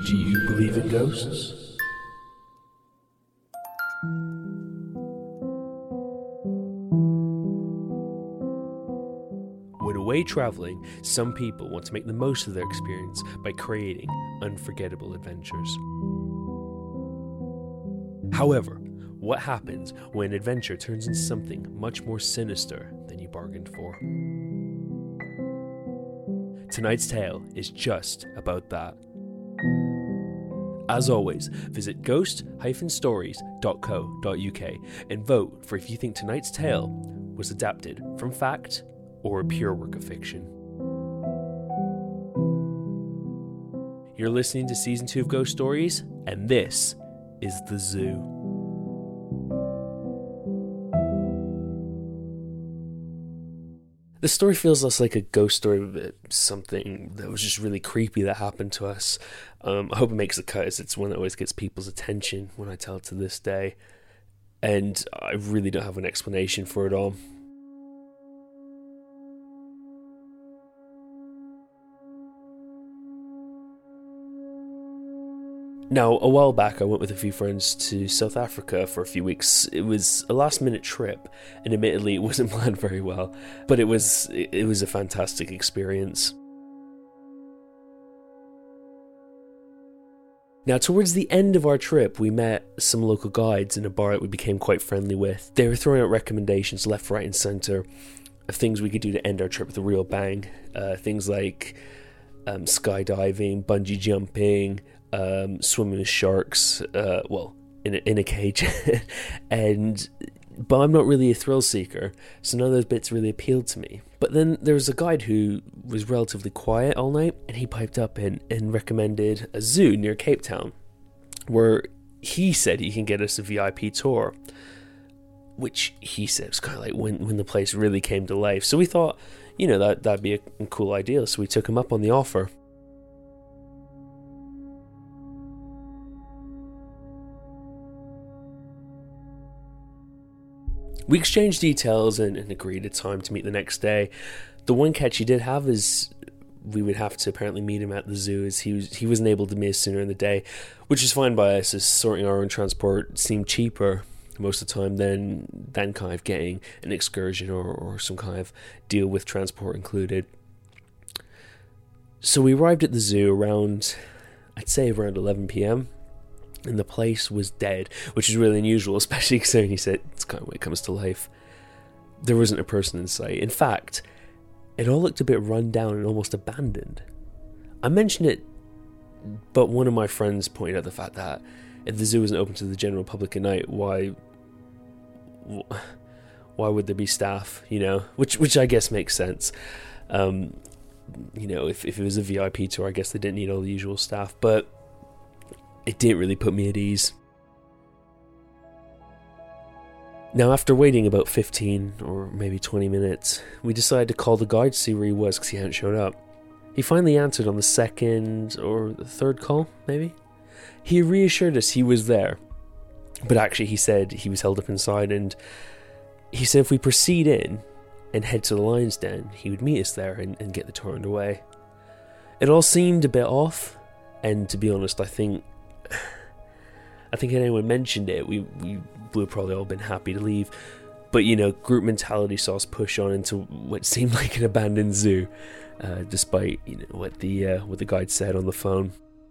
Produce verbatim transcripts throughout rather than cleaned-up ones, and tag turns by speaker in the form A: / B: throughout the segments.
A: Do you believe in ghosts? When away traveling, some people want to make the most of their experience by creating unforgettable adventures. However, what happens when an adventure turns into something much more sinister than you bargained for? Tonight's tale is just about that. As always, visit ghost dash stories dot co dot uk and vote for if you think tonight's tale was adapted from fact or a pure work of fiction. You're listening to Season two of Ghost Stories, and this is The Zoo. The story feels less like a ghost story, but something that was just really creepy that happened to us. Um, I hope it makes the cut, as it's one that always gets people's attention when I tell it to this day. And I really don't have an explanation for it all. Now, a while back, I went with a few friends to South Africa for a few weeks. It was a last-minute trip, and admittedly, it wasn't planned very well, but it was it was a fantastic experience. Now, towards the end of our trip, we met some local guides in a bar that we became quite friendly with. They were throwing out recommendations left, right, and centre of things we could do to end our trip with a real bang. Uh, things like um, skydiving, bungee jumping, Um, swimming with sharks, uh, well, in a, in a cage, and but I'm not really a thrill seeker, so none of those bits really appealed to me. But then there was a guide who was relatively quiet all night, and he piped up and, and recommended a zoo near Cape Town, where he said he can get us a V I P tour, which he said was kind of like when, when the place really came to life. So we thought, you know, that, that'd be a, a cool idea, so we took him up on the offer. We exchanged details and, and agreed a time to meet the next day. The one catch he did have is we would have to apparently meet him at the zoo, as he was he wasn't able to meet us sooner in the day, which is fine by us, as sorting our own transport seemed cheaper most of the time than than kind of getting an excursion or, or some kind of deal with transport included. So we arrived at the zoo around, I'd say around eleven p.m, and the place was dead, which is really unusual, especially considering he said it's kind of when it comes to life. There wasn't a person in sight. In fact, it all looked a bit run down and almost abandoned. I mentioned it, but one of my friends pointed out the fact that if the zoo isn't open to the general public at night, why why would there be staff, you know? Which which I guess makes sense. Um, you know, if, if it was a V I P tour, I guess they didn't need all the usual staff, but it didn't really put me at ease. Now, after waiting about fifteen or maybe twenty minutes, we decided to call the guide to see where he was, because he hadn't shown up. He finally answered on the second or the third call, maybe? He reassured us he was there, but actually he said he was held up inside, and he said if we proceed in and head to the lion's den, he would meet us there and, and get the tour underway. It all seemed a bit off, and to be honest, I think I think had anyone mentioned it, we, we would have probably all been happy to leave. But, you know, group mentality saw us push on into what seemed like an abandoned zoo, uh, despite, you know, what the uh, what the guide said on the phone.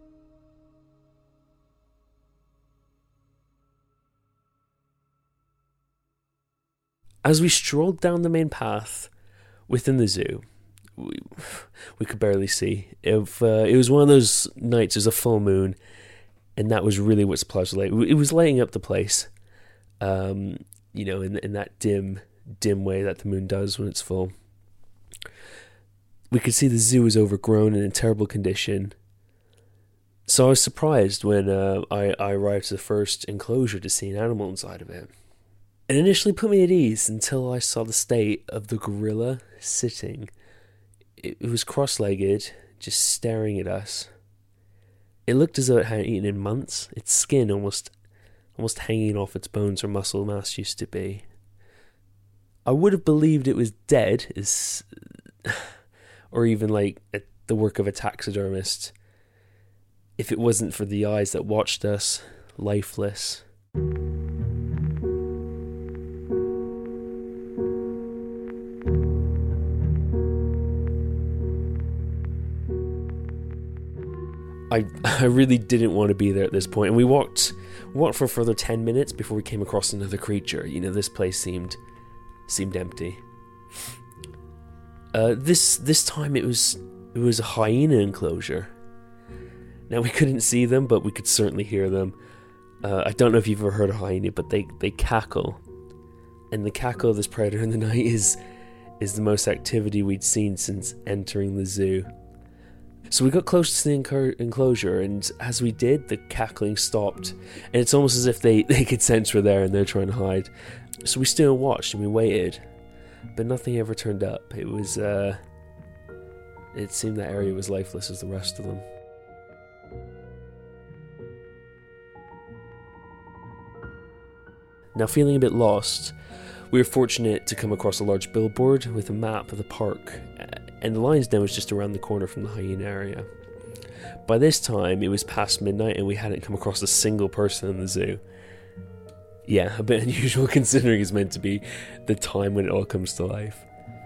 A: As we strolled down the main path within the zoo, we, we could barely see. If uh, it was one of those nights, there's a full moon, and that was really what supplies were like. It was lighting up the place, um, you know, in in that dim, dim way that the moon does when it's full. We could see the zoo was overgrown and in terrible condition. So I was surprised when uh, I, I arrived at the first enclosure to see an animal inside of it. It initially put me at ease until I saw the state of the gorilla sitting. It, it was cross-legged, just staring at us. It looked as though it hadn't eaten in months. Its skin almost almost hanging off its bones where muscle mass used to be. I would have believed it was dead, as, or even like a, the work of a taxidermist. if it wasn't for the eyes that watched us, lifeless. I I really didn't want to be there at this point, and we walked walked for a further ten minutes before we came across another creature. You know, this place seemed seemed empty. Uh, this this time it was it was a hyena enclosure. Now we couldn't see them, but we could certainly hear them. Uh, I don't know if you've ever heard of hyena, but they, they cackle, and the cackle of this predator in the night is is the most activity we'd seen since entering the zoo. So we got close to the enc- enclosure, and as we did, the cackling stopped, and it's almost as if they, they could sense we're there and they're trying to hide. So we stood and watched, and we waited, but nothing ever turned up. It was, uh, it seemed that area was lifeless as the rest of them. Now, feeling a bit lost, we were fortunate to come across a large billboard with a map of the park, and the lion's den was just around the corner from the hyena area. By this time, it was past midnight and we hadn't come across a single person in the zoo. Yeah, a bit unusual considering it's meant to be the time when it all comes to life.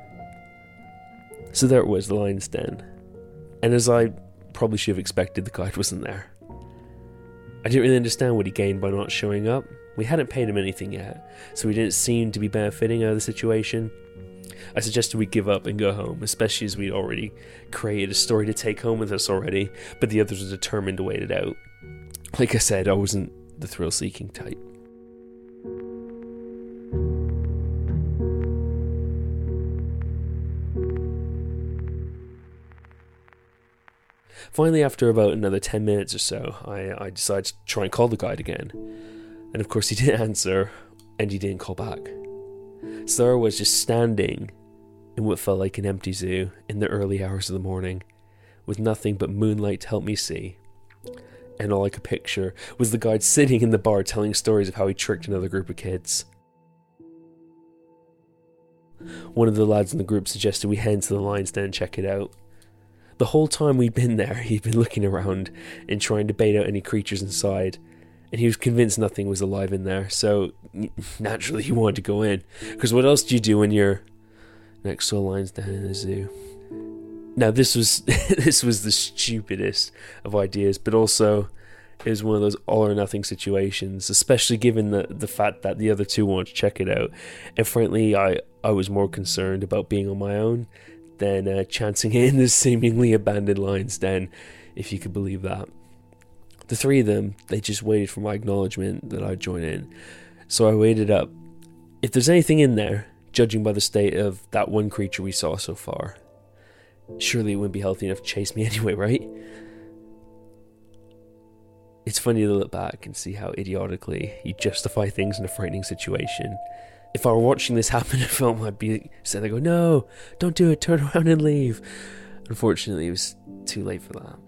A: So there it was, the lion's den. And as I probably should have expected, the guide wasn't there. I didn't really understand what he gained by not showing up. We hadn't paid him anything yet, so he didn't seem to be benefiting out of the situation. I suggested we give up and go home, especially as we'd already created a story to take home with us already, but the others were determined to wait it out. Like I said, I wasn't the thrill-seeking type. Finally, after about another ten minutes or so, I, I decided to try and call the guide again. And of course he didn't answer, and he didn't call back. So there I was, just standing in what felt like an empty zoo in the early hours of the morning, with nothing but moonlight to help me see. And all I could picture was the guide sitting in the bar telling stories of how he tricked another group of kids. One of the lads in the group suggested we head to the lion's den and check it out. The whole time we'd been there, he'd been looking around and trying to bait out any creatures inside, and he was convinced nothing was alive in there, so naturally he wanted to go in. Because what else do you do when you're next to a lion's den in a zoo? Now this was this was the stupidest of ideas, but also it was one of those all or nothing situations, especially given the, the fact that the other two wanted to check it out. And frankly, I, I was more concerned about being on my own than uh, chancing it in this seemingly abandoned lion's den, if you could believe that. The three of them, they just waited for my acknowledgement that I'd join in. So I waited up. If there's anything in there, judging by the state of that one creature we saw so far, surely it wouldn't be healthy enough to chase me anyway, right? It's funny to look back and see how idiotically you justify things in a frightening situation. If I were watching this happen in a film, I'd be saying, I go, no, don't do it, turn around and leave. Unfortunately, it was too late for that.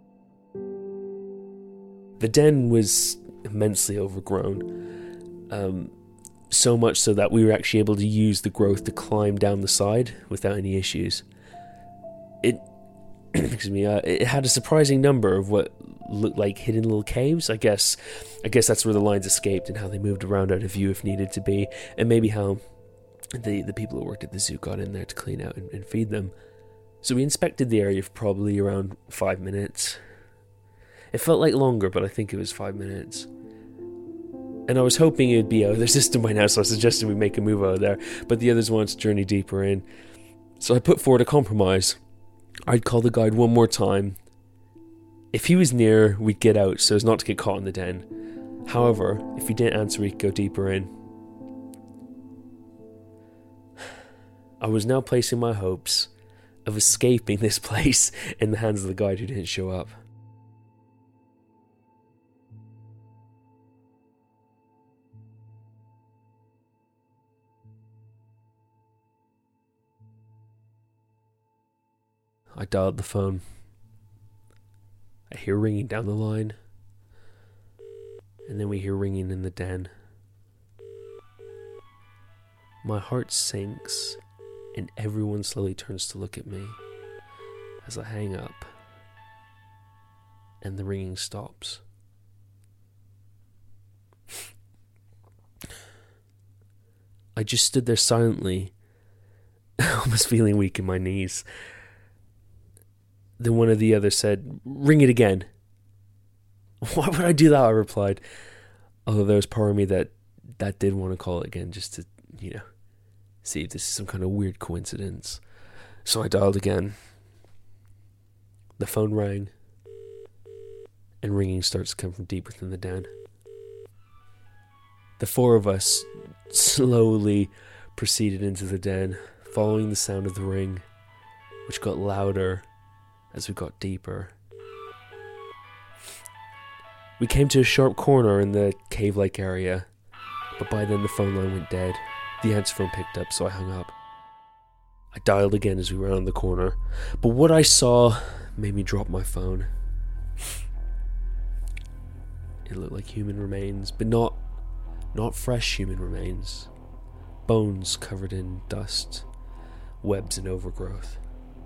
A: The den was immensely overgrown, um, so much so that we were actually able to use the growth to climb down the side without any issues. It, excuse me, uh, it had a surprising number of what looked like hidden little caves. I guess, I guess that's where the lions escaped and how they moved around out of view if needed to be, and maybe how the the people who worked at the zoo got in there to clean out and, and feed them. So we inspected the area for probably around five minutes. It felt like longer, but I think it was five minutes. And I was hoping it would be out of their system by now, so I suggested we make a move out of there, but the others wanted to journey deeper in. So I put forward a compromise. I'd call the guide one more time. If he was near, we'd get out so as not to get caught in the den. However, if he didn't answer, we'd go deeper in. I was now placing my hopes of escaping this place in the hands of the guide who didn't show up. I dialed the phone. I hear ringing down the line. And then we hear ringing in the den. My heart sinks, and everyone slowly turns to look at me as I hang up and the ringing stops. I just stood there silently, almost feeling weak in my knees. Then one of the others said, "Ring it again." "Why would I do that?" I replied. Although there was part of me that, that did want to call it again just to, you know, see if this is some kind of weird coincidence. So I dialed again. The phone rang, and ringing starts to come from deep within the den. The four of us slowly proceeded into the den, following the sound of the ring, which got louder as we got deeper. We came to a sharp corner in the cave-like area, but by then the phone line went dead. The answer phone picked up, so I hung up. I dialed again as we rounded the corner, but what I saw made me drop my phone. It looked like human remains, but not not fresh human remains. Bones covered in dust, webs and overgrowth.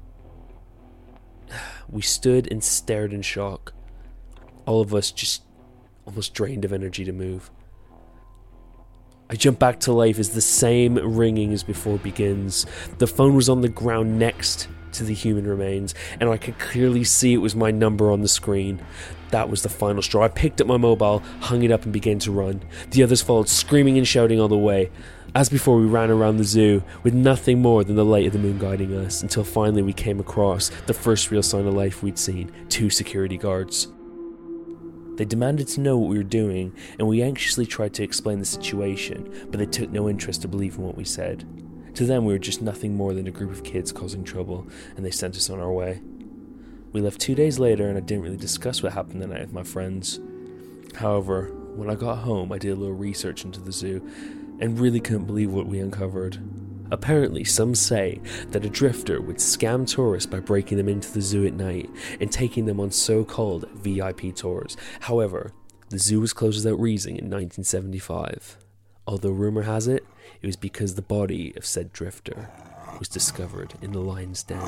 A: We stood and stared in shock. All of us just almost drained of energy to move. I jump back to life as the same ringing as before begins. The phone was on the ground next to the human remains, and I could clearly see it was my number on the screen. That was the final straw. I picked up my mobile, hung it up, and began to run. The others followed, screaming and shouting all the way. As before, we ran around the zoo with nothing more than the light of the moon guiding us, until finally we came across the first real sign of life we'd seen: two security guards. They demanded to know what we were doing, and we anxiously tried to explain the situation, but they took no interest or belief in what we said. To them, we were just nothing more than a group of kids causing trouble, and they sent us on our way. We left two days later, and I didn't really discuss what happened that night with my friends. However, when I got home, I did a little research into the zoo, and really couldn't believe what we uncovered. Apparently, some say that a drifter would scam tourists by breaking them into the zoo at night and taking them on so-called V I P tours. However, the zoo was closed without reason in nineteen seventy-five. Although rumour has it, it was because the body of said drifter was discovered in the lion's den.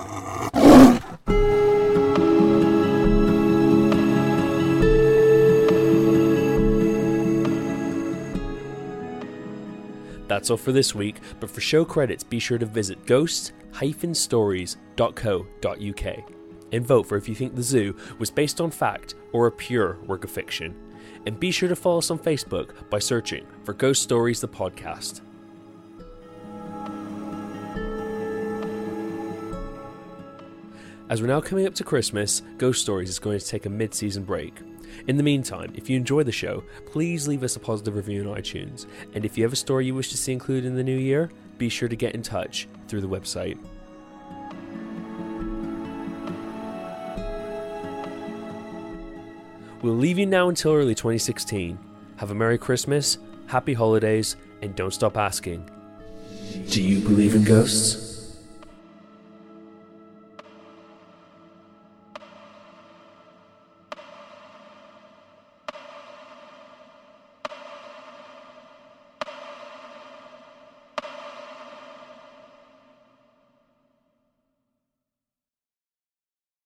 A: That's all for this week, but for show credits, be sure to visit ghost dash stories dot co dot uk and vote for if you think the zoo was based on fact or a pure work of fiction. And be sure to follow us on Facebook by searching for Ghost Stories the Podcast. As we're now coming up to Christmas, Ghost Stories is going to take a mid-season break. In the meantime, if you enjoy the show, please leave us a positive review on iTunes. And if you have a story you wish to see included in the new year, be sure to get in touch through the website. We'll leave you now until early twenty sixteen. Have a Merry Christmas, Happy Holidays, and don't stop asking, do you believe in ghosts?